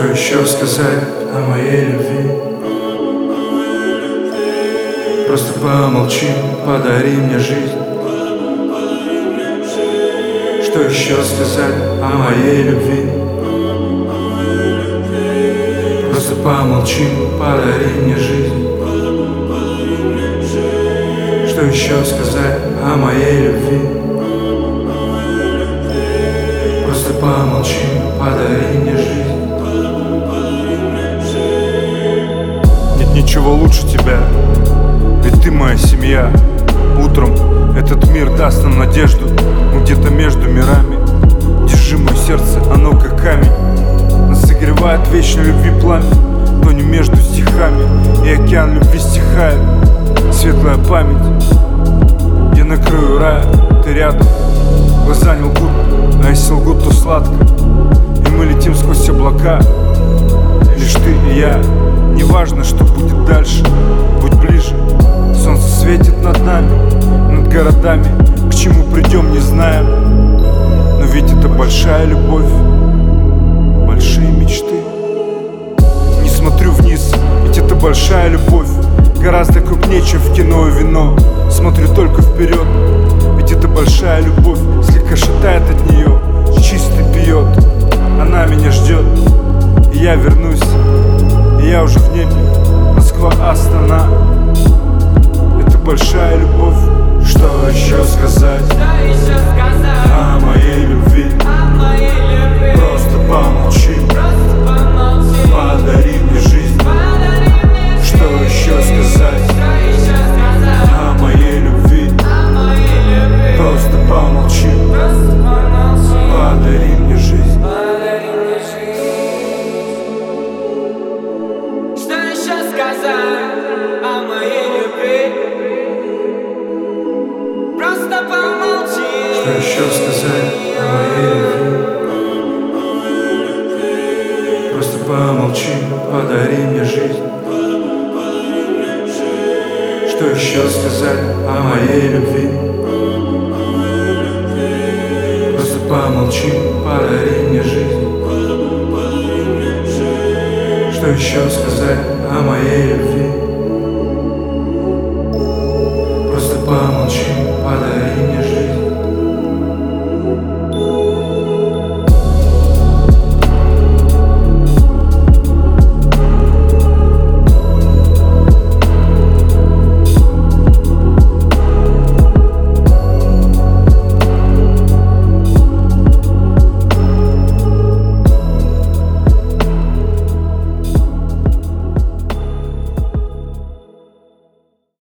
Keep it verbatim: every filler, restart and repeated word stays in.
еще сказать о моей любви? Просто помолчи, подари мне жизнь. Что еще сказать о моей любви? Просто помолчи, подари мне жизнь. Что еще сказать о моей любви? Просто помолчи, подари мне жизнь. Нет ничего лучше тебя, ведь ты моя семья. Утром этот мир даст нам надежду. Мы где-то между мирами. Держи мое сердце, оно как камень. Нас согревает вечной любви пламя. Тонем между стихами, и океан любви стихает. Светлая память, я накрою рай, ты рядом. Глаза не лгут, а если лгут, то сладко. И мы летим сквозь облака, лишь ты и я. Неважно, что будет дальше, будь ближе. Солнце светит над нами, над городами. К чему придем, не знаем. Но ведь это большая любовь, большие мечты. Не смотрю вниз, ведь это большая любовь. Гораздо крупнее, чем в кино и вино. Смотрю только вперед, ведь это большая любовь. Слегка шатает от нее, чистый пьет. Она меня ждет, и я вернусь. И я уже в небе, Москва, Астана. Это большая любовь. Что еще сказать о моей любви? Просто помолчи, подари мне жизнь. Что еще сказать о моей любви? Просто помолчи, подари мне жизнь. Что еще сказать о моей любви? Просто помолчи. Что еще сказать о моей любви? Просто помолчи, подари мне жизнь. Что еще сказать о моей любви? Просто помолчи, подари мне жизнь. Что еще сказать о моей любви? Просто помолчи.